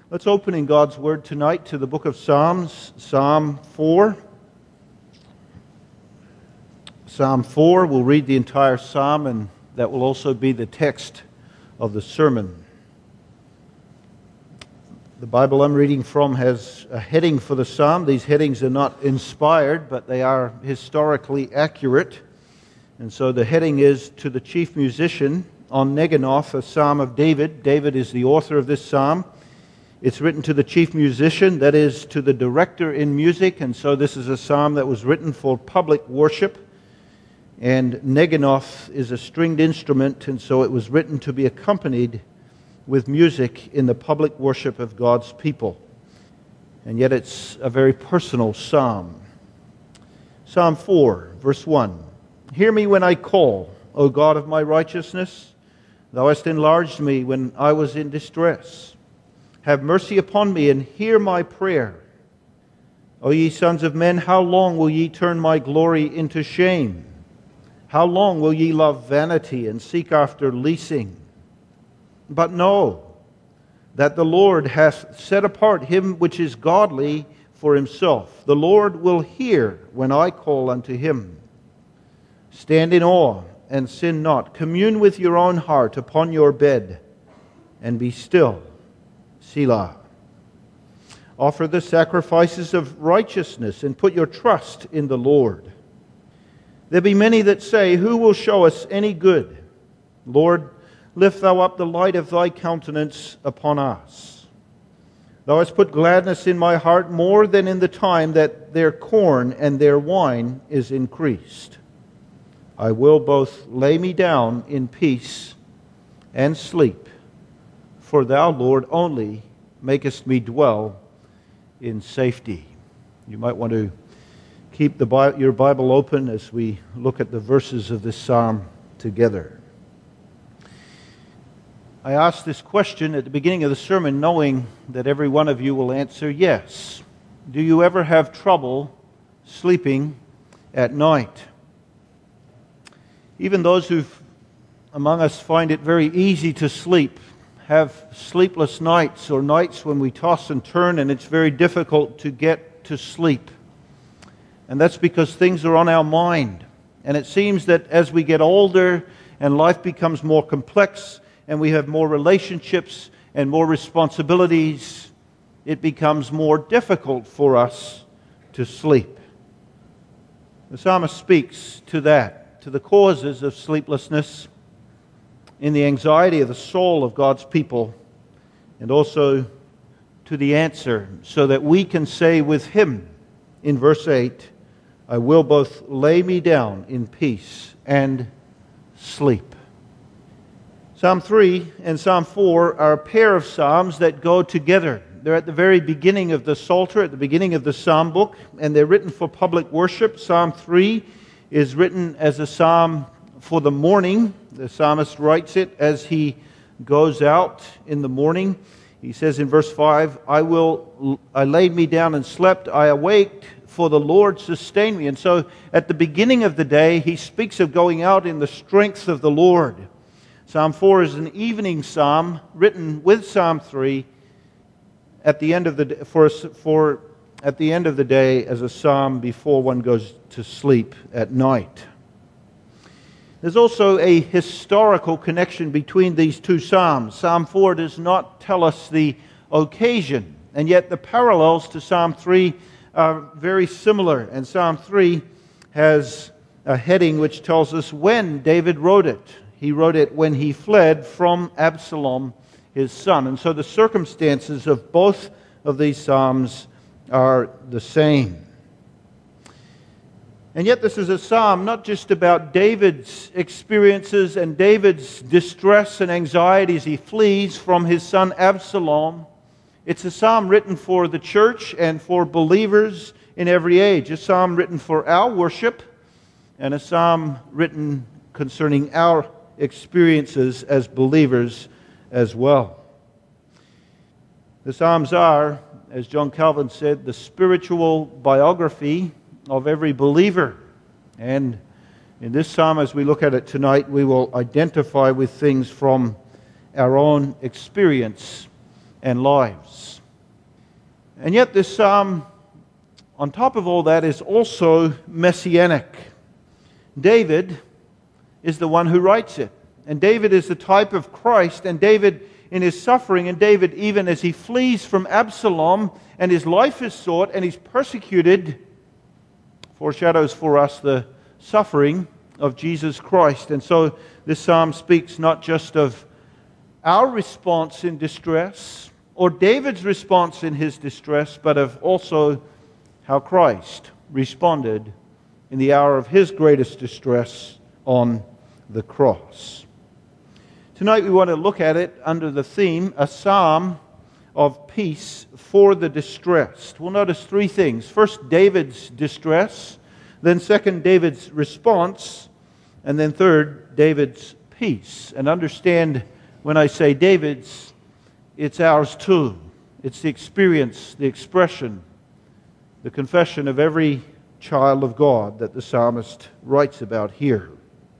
Let's open in God's Word tonight to the book of Psalms, Psalm 4. Psalm 4, we'll read the entire psalm, and that will also be the text of the sermon. The Bible I'm reading from has a heading for the psalm. These headings are not inspired, but they are historically accurate. And so the heading is, To the Chief Musician, on Neginoth, a psalm of David. David is the author of this psalm. It's written to the chief musician, that is, to the director in music, and so this is a psalm that was written for public worship. And Neginoth is a stringed instrument, and so it was written to be accompanied with music in the public worship of God's people. And yet it's a very personal psalm. Psalm 4, verse 1. Hear me when I call, O God of my righteousness. Thou hast enlarged me when I was in distress. Have mercy upon me and hear my prayer. O ye sons of men, how long will ye turn my glory into shame? How long will ye love vanity and seek after leasing? But know that the Lord hath set apart him which is godly for himself. The Lord will hear when I call unto him. Stand in awe and sin not. Commune with your own heart upon your bed, and be still. Selah. Offer the sacrifices of righteousness, and put your trust in the Lord. There be many that say, Who will show us any good? Lord, lift thou up the light of thy countenance upon us. Thou hast put gladness in my heart more than in the time that their corn and their wine is increased. I will both lay me down in peace and sleep. For thou, Lord, only makest me dwell in safety. You might want to keep your Bible open as we look at the verses of this psalm together. I asked this question at the beginning of the sermon, knowing that every one of you will answer yes. Do you ever have trouble sleeping at night? Even those who among us find it very easy to sleep have sleepless nights, or nights when we toss and turn and it's very difficult to get to sleep. And that's because things are on our mind. And it seems that as we get older and life becomes more complex and we have more relationships and more responsibilities, it becomes more difficult for us to sleep. The psalmist speaks to that, to the causes of sleeplessness, in the anxiety of the soul of God's people, and also to the answer, so that we can say with him in verse 8, I will both lay me down in peace and sleep. Psalm 3 and Psalm 4 are a pair of psalms that go together. They're at the very beginning of the Psalter, at the beginning of the psalm book, and they're written for public worship. Psalm 3 is written as a psalm for the morning. The psalmist writes it as he goes out in the morning. He says in verse 5, I laid me down and slept. I awaked, for the Lord sustained me. And so at the beginning of the day, he speaks of going out in the strength of the Lord. Psalm 4 is an evening psalm written with Psalm 3 at the end of the at the end of the day as a psalm before one goes to sleep at night. There's also a historical connection between these two psalms. Psalm 4 does not tell us the occasion, and yet the parallels to Psalm 3 are very similar. And Psalm 3 has a heading which tells us when David wrote it. He wrote it when he fled from Absalom, his son. And so the circumstances of both of these psalms are the same. And yet this is a psalm not just about David's experiences and David's distress and anxiety as he flees from his son Absalom. It's a psalm written for the church and for believers in every age. A psalm written for our worship, and a psalm written concerning our experiences as believers as well. The Psalms are, as John Calvin said, the spiritual biography of every believer. And in this psalm, as we look at it tonight, we will identify with things from our own experience and lives. And yet this psalm, on top of all that, is also messianic. David is the one who writes it. And David is the type of Christ, and David in his suffering, and David even as he flees from Absalom, and his life is sought, and he's persecuted, foreshadows for us the suffering of Jesus Christ. And so this psalm speaks not just of our response in distress, or David's response in his distress, but of also how Christ responded in the hour of his greatest distress on the cross. Tonight we want to look at it under the theme, a psalm of peace for the distressed. We'll notice three things. First, David's distress. Then second, David's response. And then third, David's peace. And understand, when I say David's, it's ours too. It's the experience, the expression, the confession of every child of God that the psalmist writes about here.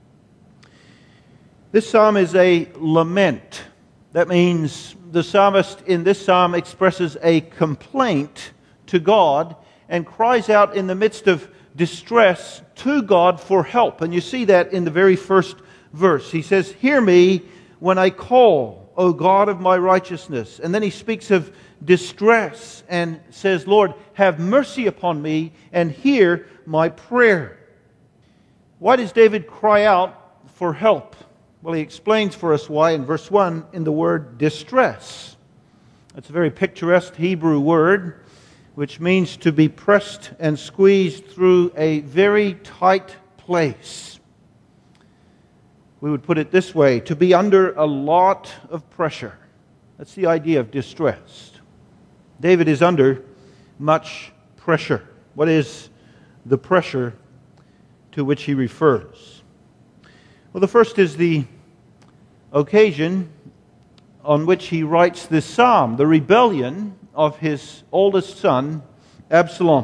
This psalm is a lament. That means the psalmist in this psalm expresses a complaint to God and cries out in the midst of distress to God for help. And you see that in the very first verse. He says, "Hear me when I call, O God of my righteousness." And then he speaks of distress and says, "Lord, have mercy upon me and hear my prayer." Why does David cry out for help? Well, he explains for us why in verse 1 in the word distress. It's a very picturesque Hebrew word which means to be pressed and squeezed through a very tight place. We would put it this way, to be under a lot of pressure. That's the idea of distress. David is under much pressure. What is the pressure to which he refers? Well, the first is the occasion on which he writes this psalm, the rebellion of his oldest son, Absalom.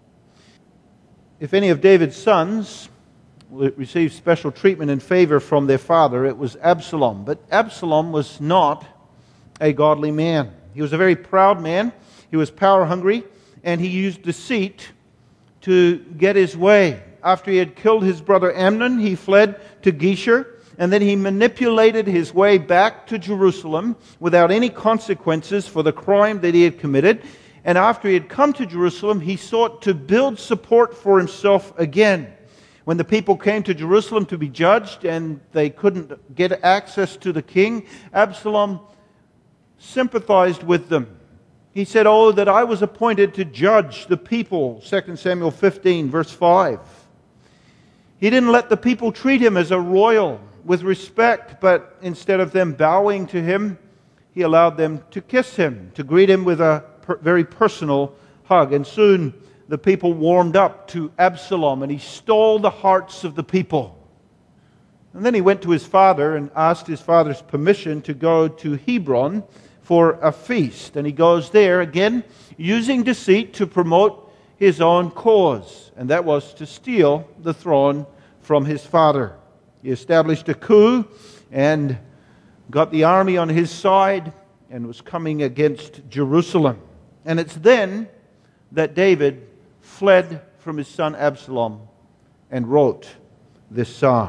If any of David's sons received special treatment and favor from their father, it was Absalom. But Absalom was not a godly man. He was a very proud man. He was power hungry, and he used deceit to get his way. After he had killed his brother Amnon, he fled to Geshur, and then he manipulated his way back to Jerusalem without any consequences for the crime that he had committed. And after he had come to Jerusalem, he sought to build support for himself again. When the people came to Jerusalem to be judged and they couldn't get access to the king, Absalom sympathized with them. He said, "Oh, that I was appointed to judge the people," 2 Samuel 15, verse 5. He didn't let the people treat him as a royal with respect, but instead of them bowing to him, he allowed them to kiss him, to greet him with a very personal hug. And soon the people warmed up to Absalom, and he stole the hearts of the people. And then he went to his father and asked his father's permission to go to Hebron for a feast. And he goes there again, using deceit to promote his own cause, and that was to steal the throne from his father. He established a coup and got the army on his side and was coming against Jerusalem. And it's then that David fled from his son Absalom and wrote this psalm.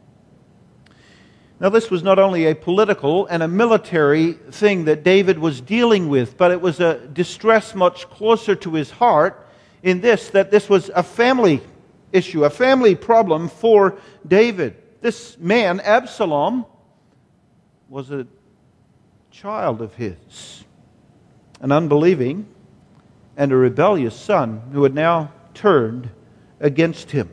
Now, this was not only a political and a military thing that David was dealing with, but it was a distress much closer to his heart in this, that this was a family issue, a family problem for David. This man, Absalom, was a child of his, an unbelieving and a rebellious son who had now turned against him.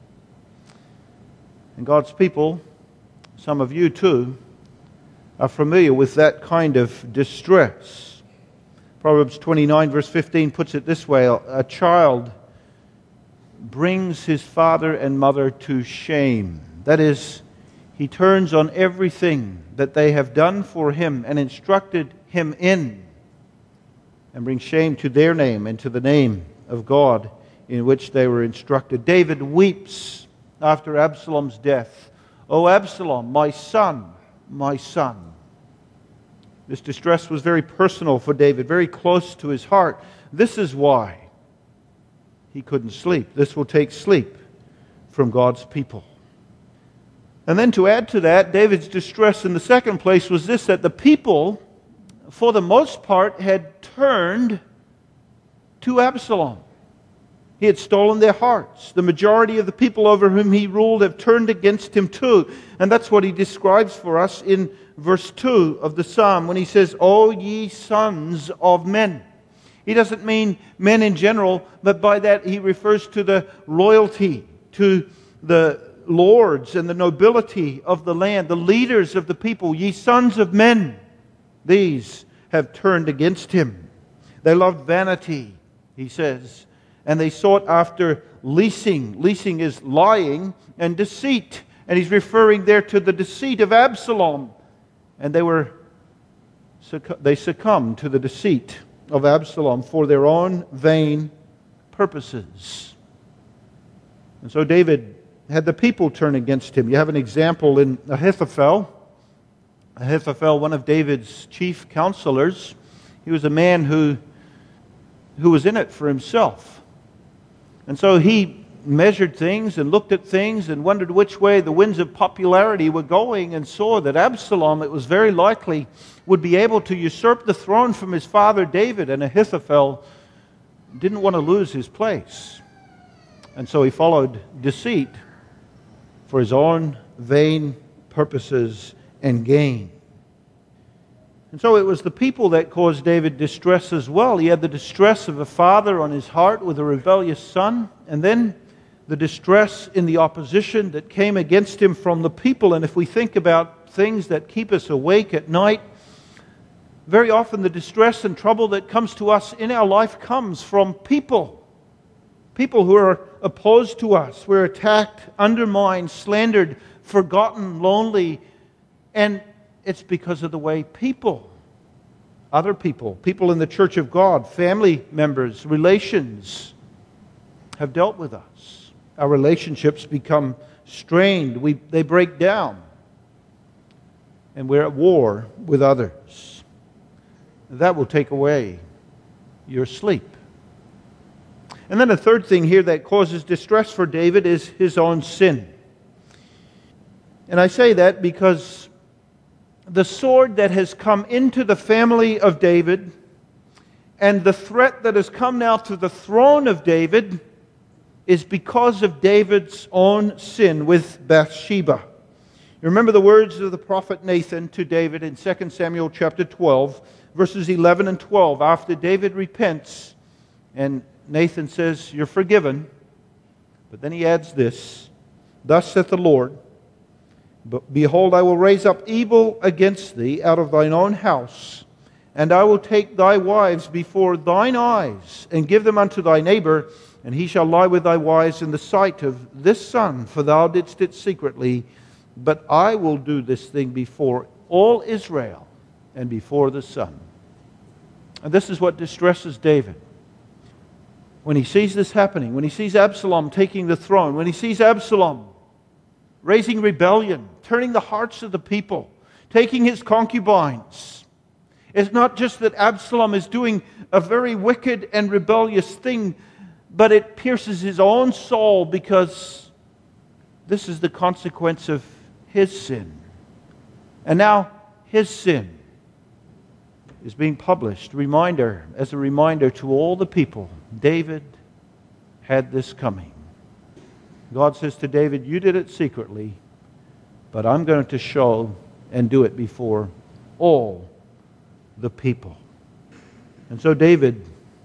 And God's people, some of you too, are familiar with that kind of distress. Proverbs 29 verse 15 puts it this way, a child brings his father and mother to shame. That is, he turns on everything that they have done for him and instructed him in, and brings shame to their name and to the name of God in which they were instructed. David weeps after Absalom's death. "O Absalom, my son, my son." This distress was very personal for David, very close to his heart. This is why he couldn't sleep. This will take sleep from God's people. And then to add to that, David's distress in the second place was this, that the people, for the most part, had turned to Absalom. He had stolen their hearts. The majority of the people over whom he ruled have turned against him too. And that's what he describes for us in verse 2 of the psalm when he says, O ye sons of men. He doesn't mean men in general, but by that he refers to the royalty, to the lords and the nobility of the land, the leaders of the people. Ye sons of men, these have turned against him. They loved vanity, he says, and they sought after leasing. Leasing is lying and deceit. And he's referring there to the deceit of Absalom. And they succumbed to the deceit of Absalom for their own vain purposes. And so David had the people turn against him. You have an example in Ahithophel. Ahithophel, one of David's chief counselors, he was a man who was in it for himself. And so he measured things and looked at things and wondered which way the winds of popularity were going, and saw that Absalom, it was very likely, would be able to usurp the throne from his father David, and Ahithophel didn't want to lose his place. And so he followed deceit for his own vain purposes and gain. And so it was the people that caused David distress as well. He had the distress of a father on his heart with a rebellious son, and then the distress in the opposition that came against him from the people. And if we think about things that keep us awake at night, very often the distress and trouble that comes to us in our life comes from people. People who are opposed to us. We're attacked, undermined, slandered, forgotten, lonely, and it's because of the way other people in the church of God, family members, relations, have dealt with us. Our relationships become strained. They break down. And we're at war with others. That will take away your sleep. And then a third thing here that causes distress for David is his own sin. And I say that because the sword that has come into the family of David and the threat that has come now to the throne of David is because of David's own sin with Bathsheba. You remember the words of the prophet Nathan to David in 2 Samuel chapter 12, verses 11 and 12. After David repents, and Nathan says, "You're forgiven." But then he adds this, "Thus saith the Lord, but behold, I will raise up evil against thee out of thine own house, and I will take thy wives before thine eyes, and give them unto thy neighbor, and he shall lie with thy wives in the sight of this son, for thou didst it secretly. But I will do this thing before all Israel and before the sun." And this is what distresses David. When he sees this happening, when he sees Absalom taking the throne, when he sees Absalom raising rebellion, turning the hearts of the people, taking his concubines. It's not just that Absalom is doing a very wicked and rebellious thing, but it pierces his own soul because this is the consequence of his sin. And now his sin is being published. As a reminder to all the people, David had this coming. God says to David, "You did it secretly, but I'm going to show and do it before all the people." And so David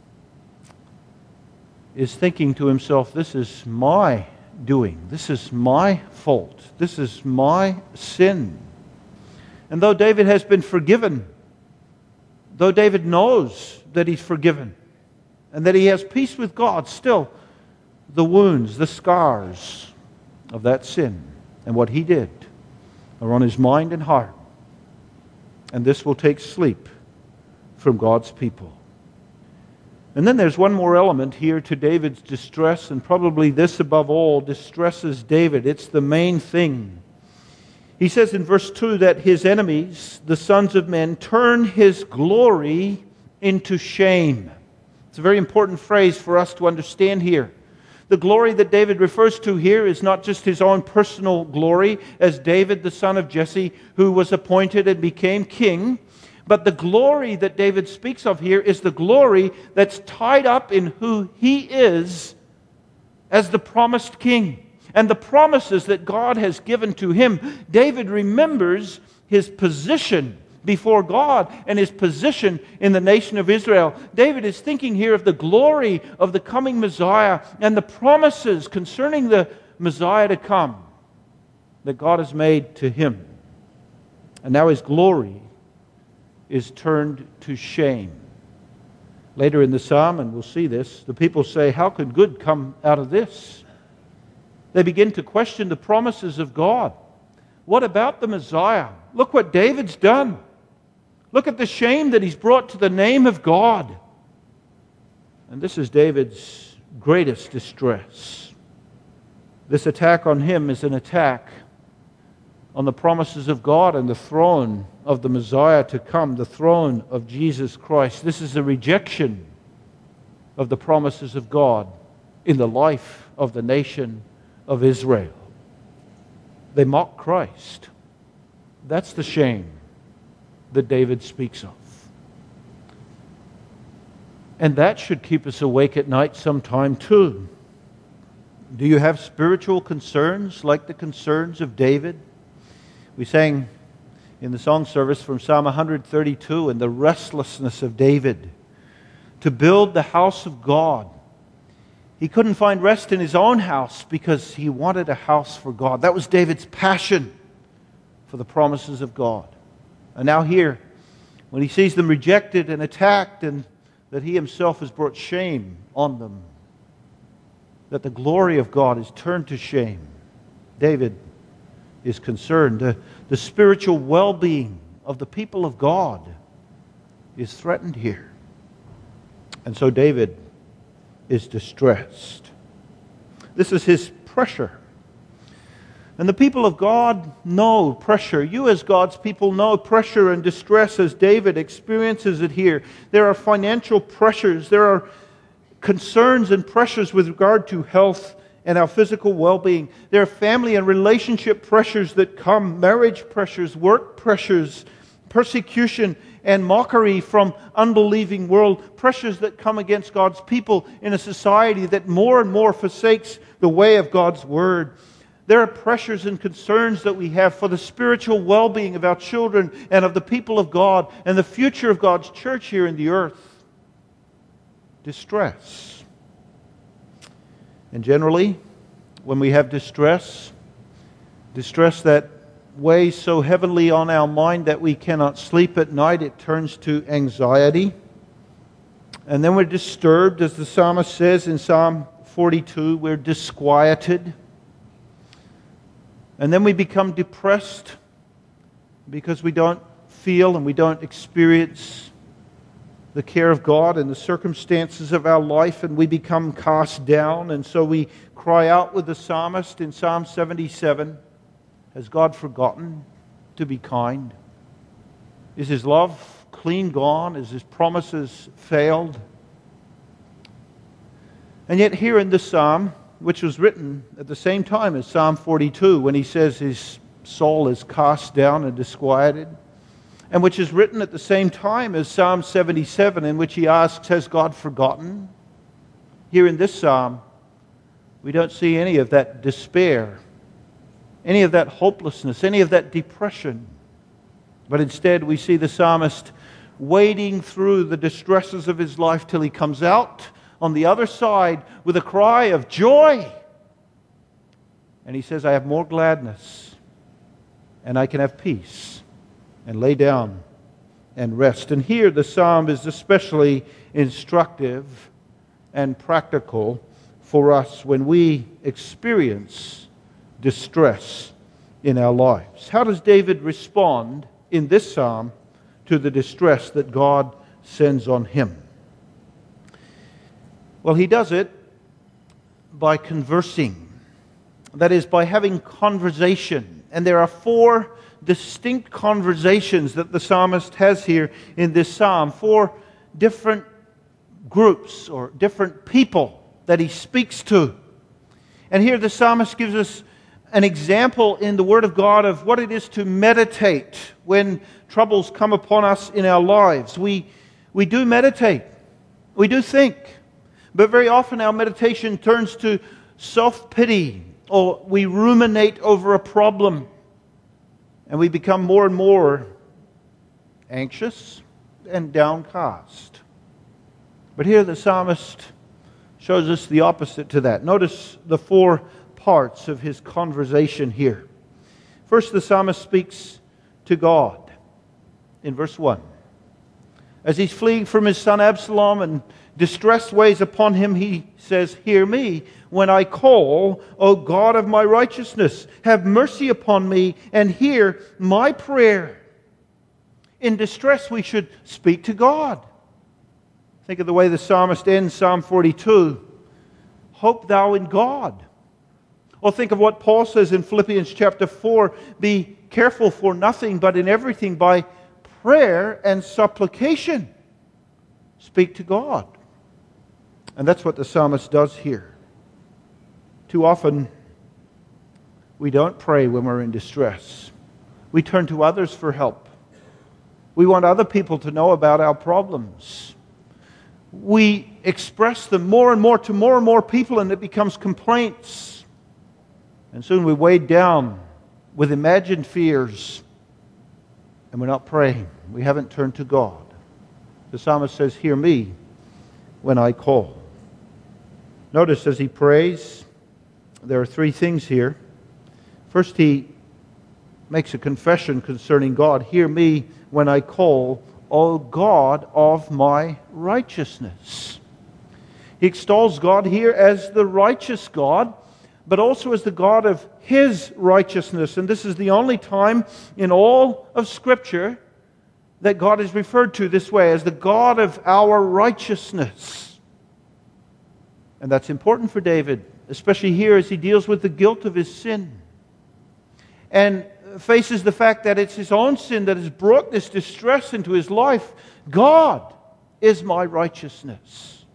is thinking to himself, this is my doing. This is my fault. This is my sin. And though David has been forgiven, though David knows that he's forgiven and that he has peace with God, still the wounds, the scars of that sin and what he did are on his mind and heart. And this will take sleep from God's people. And then there's one more element here to David's distress, and probably this above all distresses David. It's the main thing. He says in verse 2 that his enemies, the sons of men, turn his glory into shame. It's a very important phrase for us to understand here. The glory that David refers to here is not just his own personal glory as David, the son of Jesse, who was appointed and became king. But the glory that David speaks of here is the glory that's tied up in who he is as the promised king and the promises that God has given to him. David remembers his position before God and his position in the nation of Israel. David is thinking here of the glory of the coming Messiah and the promises concerning the Messiah to come that God has made to him. And now his glory is turned to shame. Later in the psalm, and we'll see this, the people say, how could good come out of this? They begin to question the promises of God. What about the Messiah? Look what David's done. Look at the shame that he's brought to the name of God. And this is David's greatest distress. This attack on him is an attack on the promises of God and the throne of the Messiah to come, the throne of Jesus Christ. This is a rejection of the promises of God in the life of the nation of Israel. They mock Christ. That's the shame that David speaks of. And that should keep us awake at night sometime too. Do you have spiritual concerns like the concerns of David? We sang in the song service from Psalm 132 and the restlessness of David to build the house of God. He couldn't find rest in his own house because he wanted a house for God. That was David's passion for the promises of God. And now here, when he sees them rejected and attacked and that he himself has brought shame on them, that the glory of God is turned to shame, David is concerned. The spiritual well-being of the people of God is threatened here. And so David is distressed. This is his pressure. And the people of God know pressure. You as God's people know pressure and distress as David experiences it here. There are financial pressures. There are concerns and pressures with regard to health and our physical well-being. There are family and relationship pressures that come, marriage pressures, work pressures, persecution and mockery from unbelieving world, pressures that come against God's people in a society that more and more forsakes the way of God's Word. There are pressures and concerns that we have for the spiritual well-being of our children and of the people of God and the future of God's church here in the earth. Distress. And generally, when we have distress that weighs so heavily on our mind that we cannot sleep at night, it turns to anxiety. And then we're disturbed, as the psalmist says in Psalm 42, we're disquieted. And then we become depressed because we don't feel and we don't experience the care of God in the circumstances of our life, and we become cast down. And so we cry out with the psalmist in Psalm 77, has God forgotten to be kind? Is His love clean gone? Is His promises failed? And yet here in this psalm, which was written at the same time as Psalm 42, when he says his soul is cast down and disquieted, and which is written at the same time as Psalm 77, in which he asks, has God forgotten? Here in this psalm, we don't see any of that despair, any of that hopelessness, any of that depression. But instead we see the psalmist wading through the distresses of his life till he comes out on the other side with a cry of joy. And he says, I have more gladness, and I can have peace, and lay down and rest. And here the psalm is especially instructive and practical for us when we experience distress in our lives. How does David respond in this psalm to the distress that God sends on him? Well, he does it by conversing. That is, by having conversation And there are four distinct conversations that the psalmist has here in this psalm. Four different groups or different people that he speaks to. And here the psalmist gives us an example in the Word of God of what it is to meditate when troubles come upon us in our lives. We do meditate. We do think. But very often our meditation turns to self-pity, or we ruminate over a problem. And we become more and more anxious and downcast. But here the psalmist shows us the opposite to that. Notice the four parts of his conversation here. First, the psalmist speaks to God in verse 1. As he's fleeing from his son Absalom and distress weighs upon him, he says, "Hear me when I call, O God of my righteousness. Have mercy upon me and hear my prayer." In distress, we should speak to God. Think of the way the psalmist ends Psalm 42. Hope thou in God. Or think of what Paul says in Philippians chapter 4. Be careful for nothing, but in everything by prayer and supplication. Speak to God. And that's what the psalmist does here. Too often, we don't pray when we're in distress. We turn to others for help. We want other people to know about our problems. We express them more and more to more and more people, and it becomes complaints. And soon we're weighed down with imagined fears, and we're not praying. We haven't turned to God. The psalmist says, "Hear me when I call." Notice as he prays, there are three things here. First, he makes a confession concerning God. "Hear me when I call, O God of my righteousness." He extols God here as the righteous God, but also as the God of His righteousness. And this is the only time in all of Scripture that God is referred to this way, as the God of our righteousness. And that's important for David, especially here as he deals with the guilt of his sin and faces the fact that it's his own sin that has brought this distress into his life. God is my righteousness.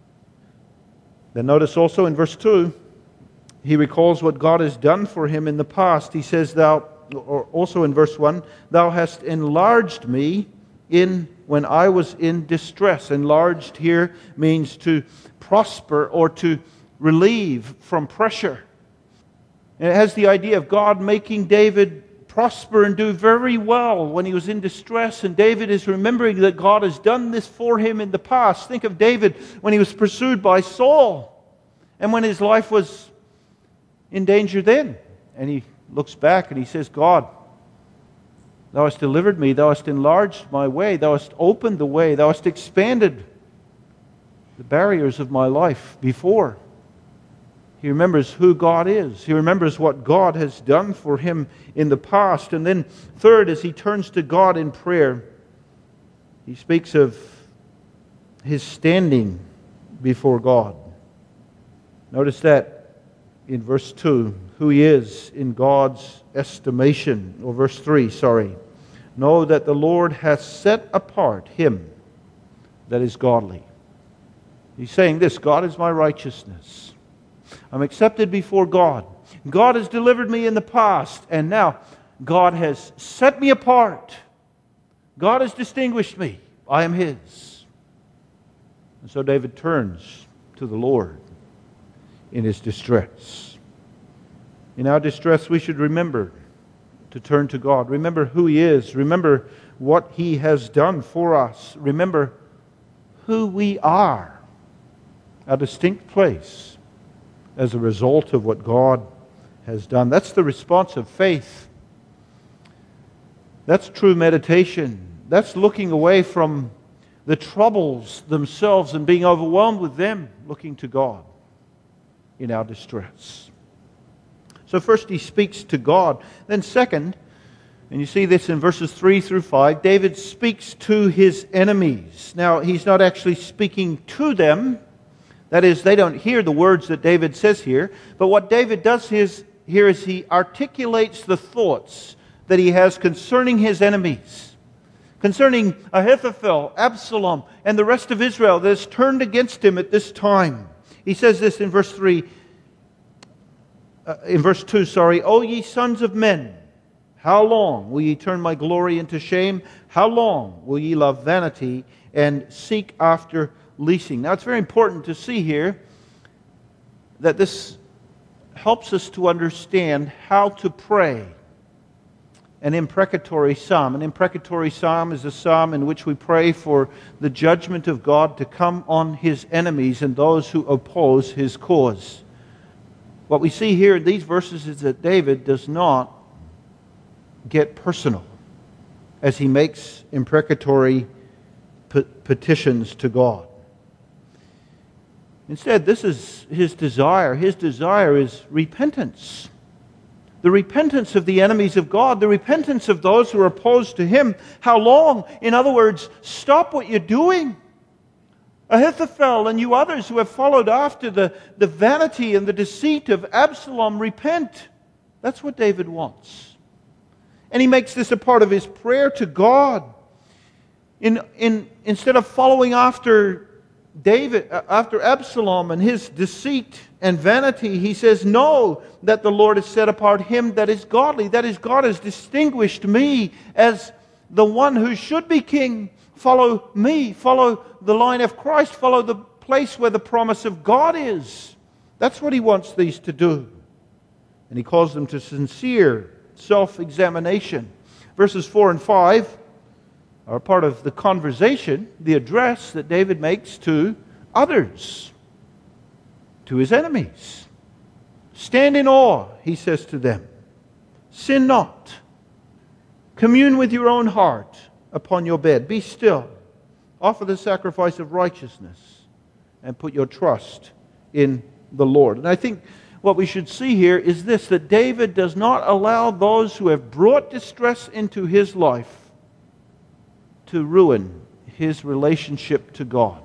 Then notice also in verse 2, he recalls what God has done for him in the past. He says, or also in verse 1, "Thou hast enlarged me when I was in distress." Enlarged here means to prosper or to relieve from pressure. And it has the idea of God making David prosper and do very well when he was in distress. And David is remembering that God has done this for him in the past. Think of David when he was pursued by Saul and when his life was in danger then. And he looks back and he says, "God, Thou hast delivered me. Thou hast enlarged my way. Thou hast opened the way. Thou hast expanded the barriers of my life before." He remembers who God is. He remembers what God has done for him in the past. And then third, as he turns to God in prayer, he speaks of his standing before God. Notice that in verse 2, who he is in God's estimation. Or verse 3, "Know that the Lord hath set apart him that is godly." He's saying this: God is my righteousness. I'm accepted before God. God has delivered me in the past, and now God has set me apart. God has distinguished me. I am His. And so David turns to the Lord in his distress. In our distress, we should remember to turn to God. Remember who He is. Remember what He has done for us. Remember who we are, a distinct place as a result of what God has done. That's the response of faith. That's true meditation. That's looking away from the troubles themselves and being overwhelmed with them, looking to God in our distress. So first he speaks to God. Then second, and you see this in verses 3 through 5, David speaks to his enemies. Now, he's not actually speaking to them. That is, they don't hear the words that David says here. But what David does is here as he articulates the thoughts that he has concerning his enemies, concerning Ahithophel, Absalom, and the rest of Israel that is turned against him at this time. He says this in verse 2, O ye sons of men, how long will ye turn my glory into shame? How long will ye love vanity and seek after leasing? Now it's very important to see here that this helps us to understand how to pray an imprecatory psalm. An imprecatory psalm is a psalm in which we pray for the judgment of God to come on His enemies and those who oppose His cause. What we see here in these verses is that David does not get personal as he makes imprecatory petitions to God. Instead, this is his desire. His desire is repentance. The repentance of the enemies of God, the repentance of those who are opposed to Him. How long? In other words, stop what you're doing. Ahithophel and you others who have followed after the vanity and the deceit of Absalom, repent. That's what David wants. And he makes this a part of his prayer to God. Instead of following after after Absalom and his deceit and vanity, he says, know that the Lord has set apart him that is godly. That is, God has distinguished me as the one who should be king. Follow me. Follow the line of Christ. Follow the place where the promise of God is. That's what he wants these to do. And he calls them to sincere self-examination. Verses 4 and 5 are part of the conversation, the address that David makes to others, to his enemies. Stand in awe, he says to them. Sin not. Commune with your own heart upon your bed. Be still. Offer the sacrifice of righteousness and put your trust in the Lord. And I think what we should see here is this, that David does not allow those who have brought distress into his life to ruin his relationship to God.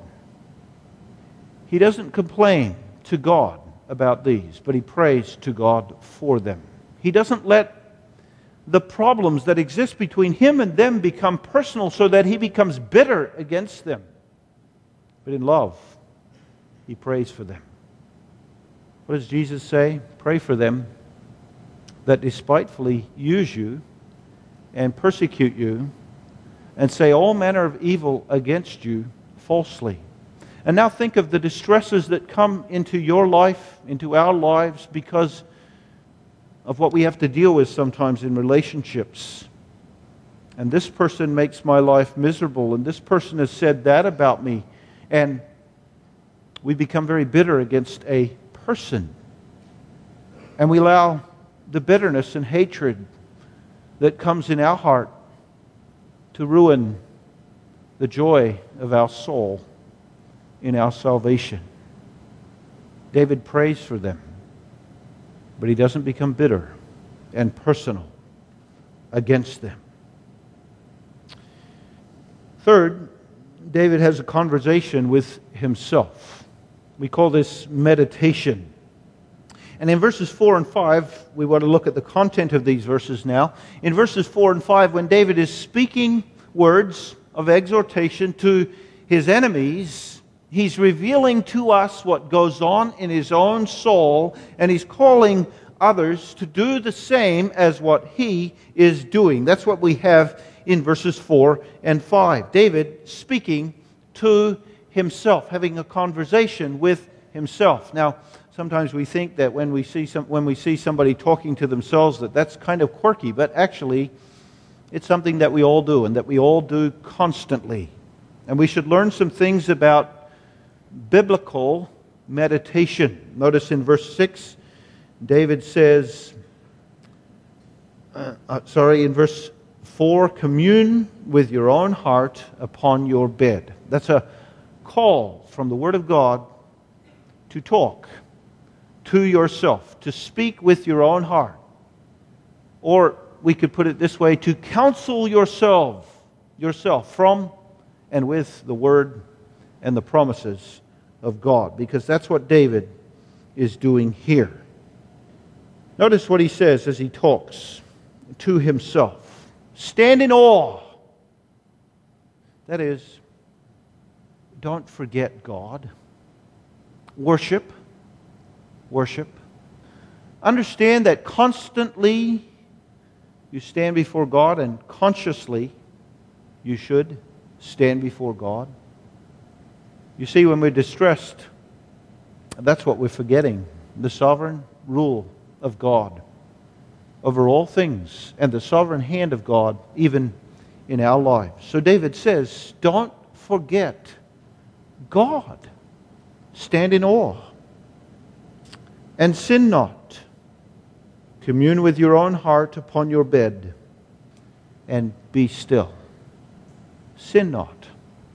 He doesn't complain to God about these, but he prays to God for them. He doesn't let the problems that exist between him and them become personal so that he becomes bitter against them. But in love, he prays for them. What does Jesus say? Pray for them that despitefully use you and persecute you and say all manner of evil against you falsely. And now think of the distresses that come into your life, into our lives, because of what we have to deal with sometimes in relationships. And this person makes my life miserable, and this person has said that about me. And we become very bitter against a person. And we allow the bitterness and hatred that comes in our heart to ruin the joy of our soul in our salvation. David prays for them, but he doesn't become bitter and personal against them. Third, David has a conversation with himself. We call this meditation. And in verses 4 and 5, we want to look at the content of these verses now. In verses 4 and 5, when David is speaking words of exhortation to his enemies, he's revealing to us what goes on in his own soul, and he's calling others to do the same as what he is doing. That's what we have in verses 4 and 5. David speaking to himself, having a conversation with himself. Now, sometimes we think that when we see somebody talking to themselves, that's kind of quirky, but actually it's something that we all do and that we all do constantly. And we should learn some things about biblical meditation. Notice in verse 6, David says, in verse 4, commune with your own heart upon your bed. That's a call from the Word of God to talk to yourself, to speak with your own heart. Or we could put it this way, to counsel yourself from and with the Word and the promises of God. Because that's what David is doing here. Notice what he says as he talks to himself. Stand in awe. That is, don't forget God. Worship. Worship. Understand that constantly you stand before God, and consciously you should stand before God. You see, when we're distressed, that's what we're forgetting. The sovereign rule of God over all things, and the sovereign hand of God even in our lives. So David says, don't forget God. Stand in awe. And sin not. Commune with your own heart upon your bed, and be still. Sin not,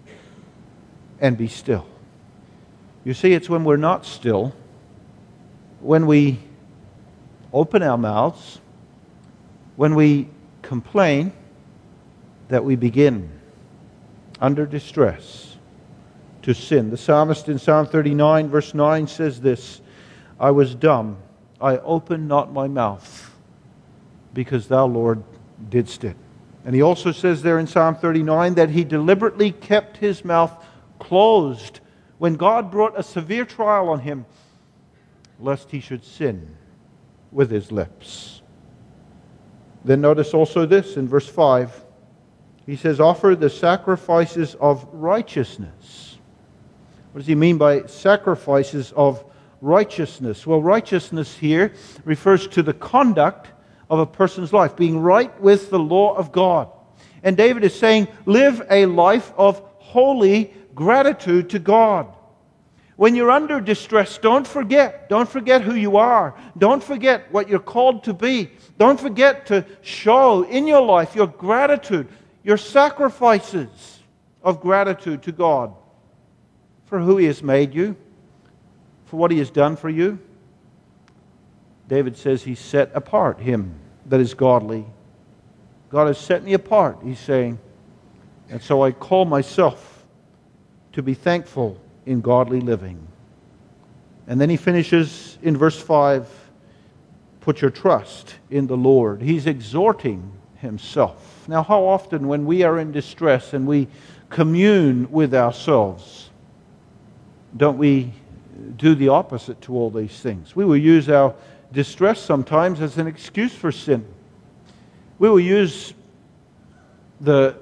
and be still. You see, it's when we're not still, when we open our mouths, when we complain, that we begin, under distress, to sin. The psalmist in Psalm 39, verse 9 says this, I was dumb, I opened not my mouth, because thou, Lord, didst it. And he also says there in Psalm 39 that he deliberately kept his mouth closed when God brought a severe trial on him, lest he should sin with his lips. Then notice also this in verse 5. He says, offer the sacrifices of righteousness. What does he mean by sacrifices of righteousness? Well, righteousness here refers to the conduct of a person's life, being right with the law of God. And David is saying, live a life of holy gratitude to God. When you're under distress, don't forget who you are. Don't forget what you're called to be. Don't forget to show in your life your gratitude, your sacrifices of gratitude to God for who He has made you, for what He has done for you. David says He set apart him that is godly. God has set me apart, he's saying. And so I call myself to be thankful in godly living. And then he finishes in verse 5, put your trust in the Lord. He's exhorting himself. Now, how often when we are in distress and we commune with ourselves, don't we do the opposite to all these things? We will use our distress sometimes as an excuse for sin. We will use the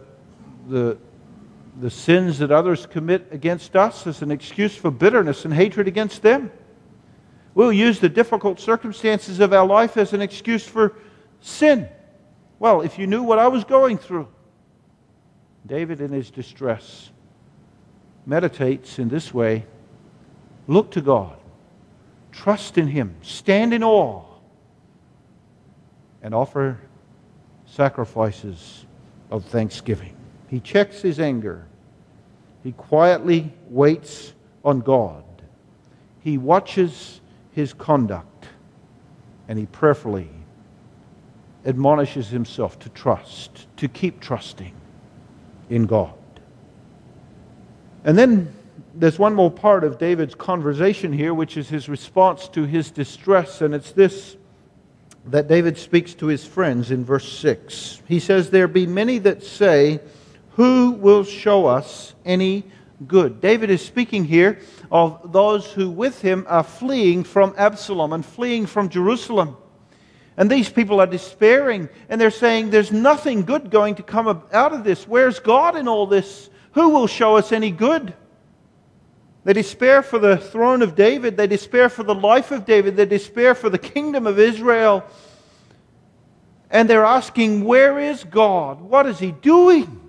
sins that others commit against us as an excuse for bitterness and hatred against them. We'll use the difficult circumstances of our life as an excuse for sin. Well, if you knew what I was going through. David, in his distress, meditates in this way. Look to God. Trust in Him. Stand in awe. And offer sacrifices of thanksgiving. He checks his anger. He quietly waits on God. He watches his conduct. And he prayerfully admonishes himself to trust, to keep trusting in God. And then there's one more part of David's conversation here, which is his response to his distress, and it's this that David speaks to his friends in verse 6. He says, there be many that say, who will show us any good? David is speaking here of those who with him are fleeing from Absalom and fleeing from Jerusalem. And these people are despairing, and they're saying, there's nothing good going to come out of this. Where's God in all this? Who will show us any good? They despair for the throne of David. They despair for the life of David. They despair for the kingdom of Israel. And they're asking, where is God? What is He doing?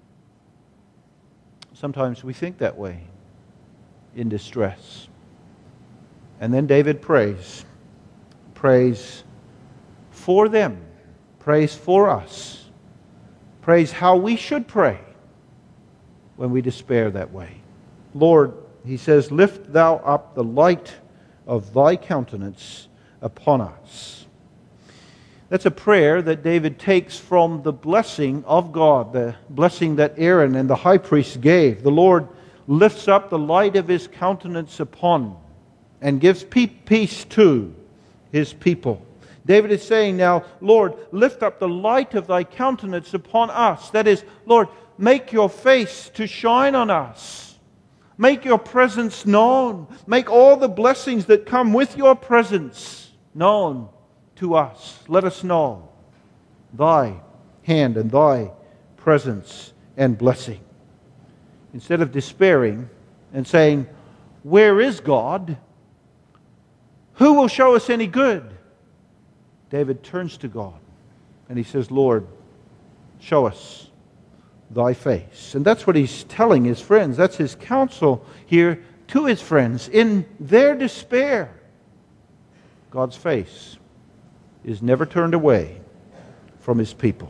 Sometimes we think that way in distress. And then David prays. Prays for them. Prays for us. Prays how we should pray when we despair that way. Lord, he says, lift thou up the light of thy countenance upon us. That's a prayer that David takes from the blessing of God, the blessing that Aaron and the high priest gave. The Lord lifts up the light of His countenance upon and gives peace to His people. David is saying now, Lord, lift up the light of thy countenance upon us. That is, Lord, make your face to shine on us. Make your presence known. Make all the blessings that come with your presence known to us. Let us know thy hand and thy presence and blessing. Instead of despairing and saying, where is God? Who will show us any good? David turns to God and he says, Lord, show us thy face. And that's what he's telling his friends. That's his counsel here to his friends. In their despair, God's face is never turned away from his people.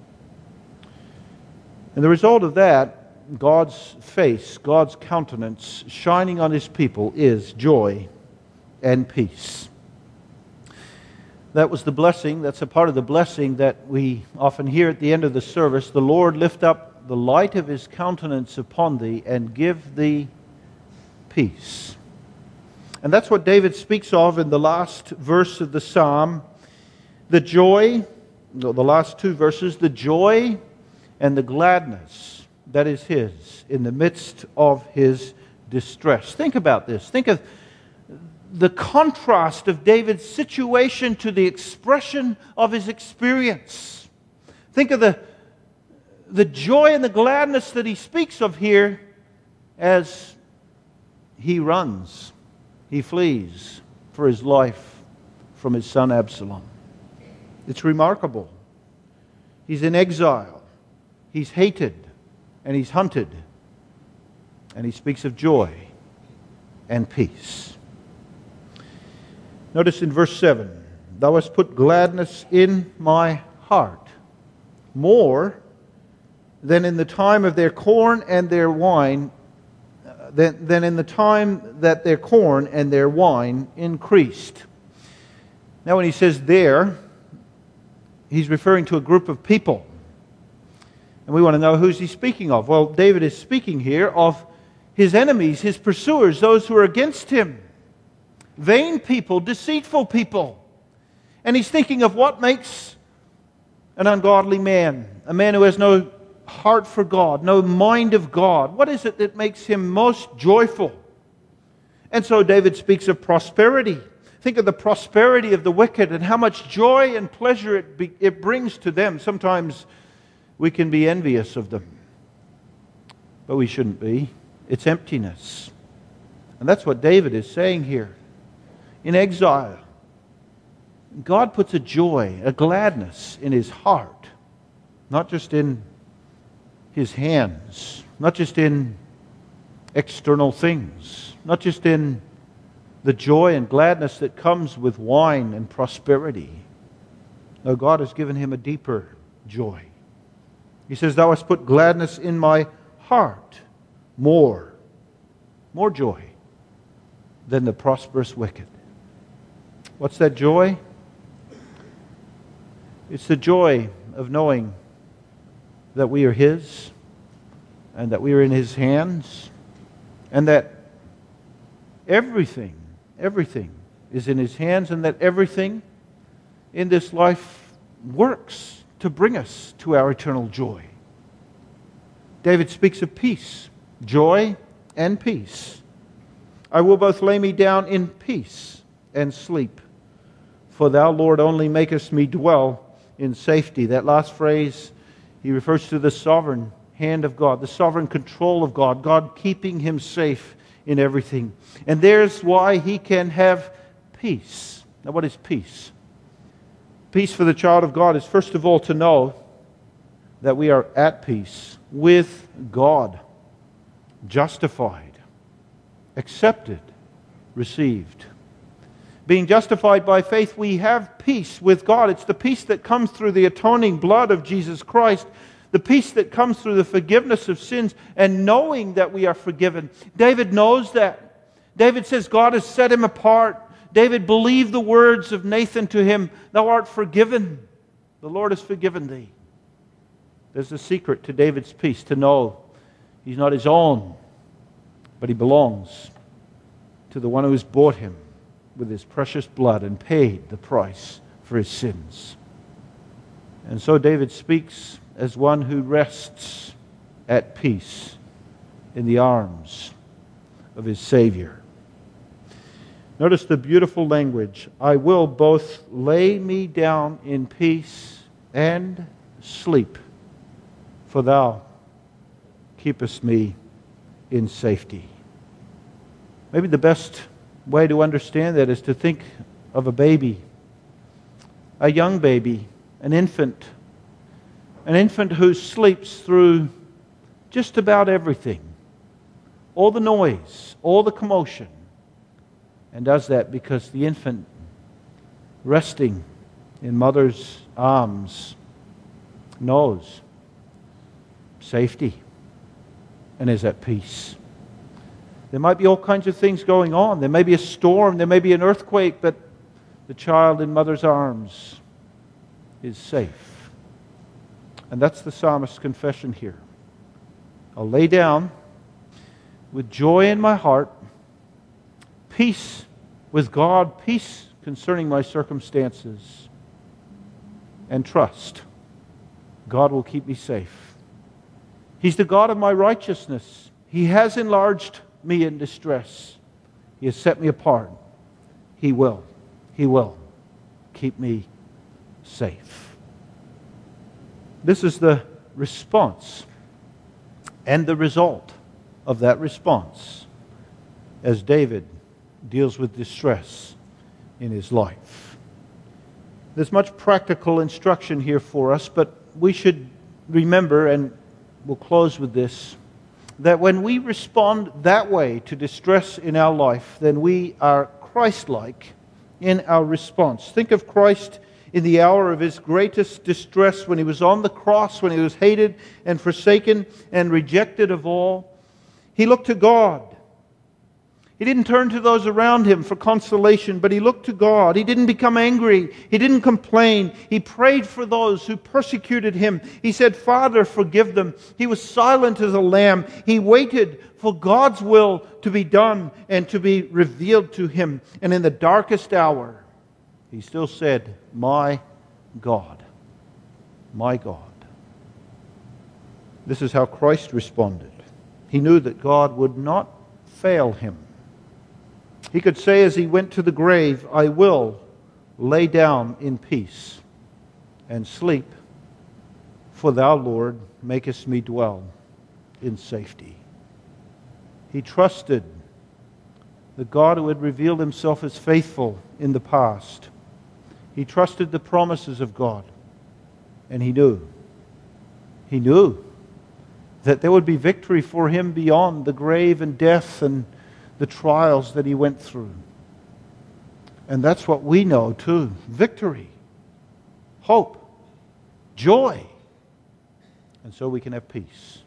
And the result of that, God's face, God's countenance shining on his people, is joy and peace. That was the blessing. That's a part of the blessing that we often hear at the end of the service. The Lord lift up the light of his countenance upon thee and give thee peace. And that's what David speaks of in the last verse of the psalm. The joy, the last two verses, the joy and the gladness that is his in the midst of his distress. Think about this. Think of the contrast of David's situation to the expression of his experience. Think of the joy and the gladness that he speaks of here as he runs, he flees for his life from his son Absalom. It's remarkable. He's in exile. He's hated and he's hunted. And he speaks of joy and peace. Notice in verse 7, thou hast put gladness in my heart, more than in the time of their corn and their wine, than in the time that their corn and their wine increased. Now when he says there, he's referring to a group of people. And we want to know who's he speaking of. Well, David is speaking here of his enemies, his pursuers, those who are against him. Vain people, deceitful people. And he's thinking of what makes an ungodly man, a man who has no heart for God, no mind of God. What is it that makes him most joyful? And so David speaks of prosperity. Think of the prosperity of the wicked and how much joy and pleasure it brings to them. Sometimes we can be envious of them, but we shouldn't be. It's emptiness. And that's what David is saying here. In exile, God puts a joy, a gladness in his heart, not just in his hands, not just in external things, not just in the joy and gladness that comes with wine and prosperity. No, God has given him a deeper joy. He says, thou hast put gladness in my heart, more joy than the prosperous wicked. What's that joy? It's the joy of knowing that we are his and that we are in his hands and that everything is in his hands and that everything in this life works to bring us to our eternal joy. David speaks of peace, joy and peace. I will both lay me down in peace and sleep, for thou, Lord, only makest me dwell in safety. That last phrase, he refers to the sovereign hand of God, the sovereign control of God, God keeping him safe in everything. And there's why he can have peace. Now, what is peace? Peace for the child of God is first of all to know that we are at peace with God, justified, accepted, received. Being justified by faith, we have peace with God. It's the peace that comes through the atoning blood of Jesus Christ, the peace that comes through the forgiveness of sins and knowing that we are forgiven. David knows that. David says God has set him apart. David believed the words of Nathan to him, thou art forgiven. The Lord has forgiven thee. There's a secret to David's peace, to know he's not his own, but he belongs to the one who has bought him with his precious blood and paid the price for his sins. And so David speaks as one who rests at peace in the arms of his Savior. Notice the beautiful language. I will both lay me down in peace and sleep, for thou keepest me in safety. Maybe the best way to understand that is to think of a baby, a young baby, an infant who sleeps through just about everything, all the noise, all the commotion, and does that because the infant, resting in mother's arms, knows safety and is at peace. There might be all kinds of things going on. There may be a storm, there may be an earthquake, but the child in mother's arms is safe. And that's the psalmist's confession here. I'll lay down with joy in my heart, peace with God, peace concerning my circumstances, and trust God will keep me safe. He's the God of my righteousness. He has enlarged me in distress. He has set me apart. He will keep me safe. This is the response and the result of that response as David deals with distress in his life. There's much practical instruction here for us, but we should remember, and we'll close with this, that when we respond that way to distress in our life, then we are Christ-like in our response. Think of Christ in the hour of his greatest distress, when he was on the cross, when he was hated and forsaken and rejected of all. He looked to God. He didn't turn to those around him for consolation, but he looked to God. He didn't become angry. He didn't complain. He prayed for those who persecuted him. He said, Father, forgive them. He was silent as a lamb. He waited for God's will to be done and to be revealed to him. And in the darkest hour, he still said, my God, my God. This is how Christ responded. He knew that God would not fail him. He could say as he went to the grave, I will lay down in peace and sleep, for thou, Lord, makest me dwell in safety. He trusted the God who had revealed himself as faithful in the past. He trusted the promises of God, and he knew that there would be victory for him beyond the grave and death and the trials that he went through. And that's what we know too. Victory, hope, joy. And so we can have peace.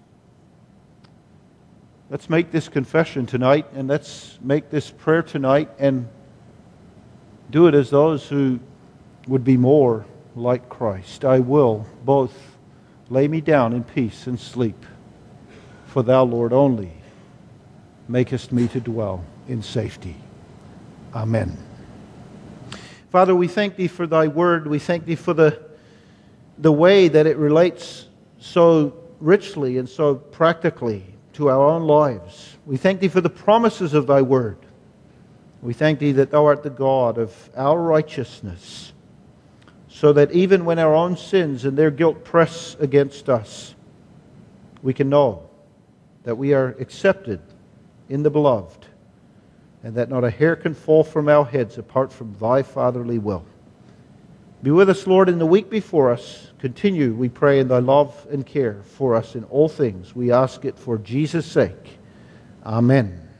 Let's make this confession tonight, and let's make this prayer tonight, and do it as those who would be more like Christ. I will both lay me down in peace and sleep, for thou, Lord, only makest me to dwell in safety. Amen. Father, we thank thee for thy word. We thank thee for the way that it relates so richly and so practically to our own lives. We thank thee for the promises of thy word. We thank thee that thou art the God of our righteousness, so that even when our own sins and their guilt press against us, we can know that we are accepted in the beloved, and that not a hair can fall from our heads apart from thy fatherly will. Be with us, Lord, in the week before us. Continue, we pray, in thy love and care for us in all things. We ask it for Jesus' sake. Amen.